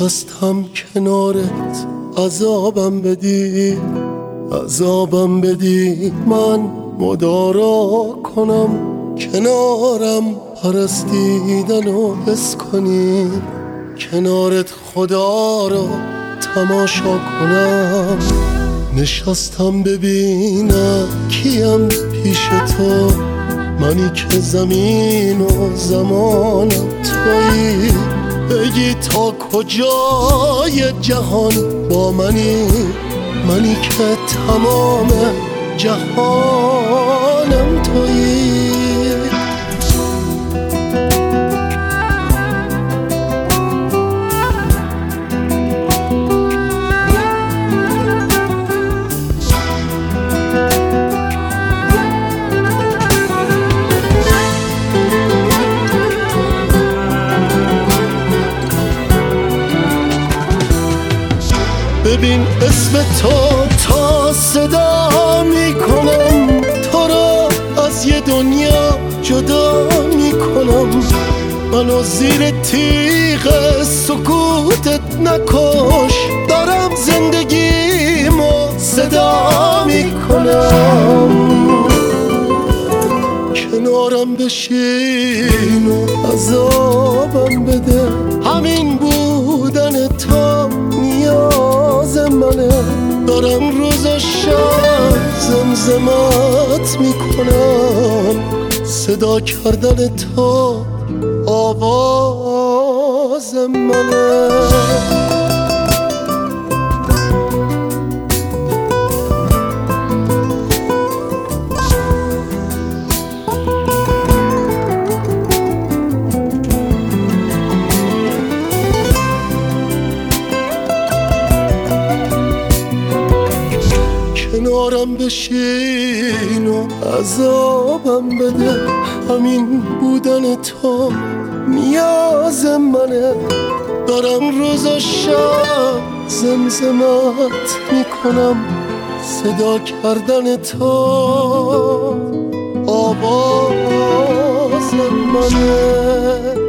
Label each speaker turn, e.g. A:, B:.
A: نشستم کنارت عذابم بدی، عذابم بدی، من مدارا کنم کنارم پرستیدن و حس کنی، کنارت خدا را تماشا کنم. نشستم ببینم کیم پیش تو، منی که زمین و زمان تویی، بگی تا کجای جهان با منی، منی که تمام جهانم تویی. ببین اسم تو تا صدا میکنم، تو را از یه دنیا جدا میکنم. منو زیر تیغ سکوتت نکش، دارم زندگیمو صدا میکنم. کنارم بشین و عذابم بده، همین بودن تو نیاز منه. دارم روز و شب زمزمت میکنم، صدا کردن تو آواز منه. کنارم بشین و عذابم بده، همین بودن تو نیاز منه. دارم روز و شب زمزمت میکنم، صدا کردن تو آواز منه.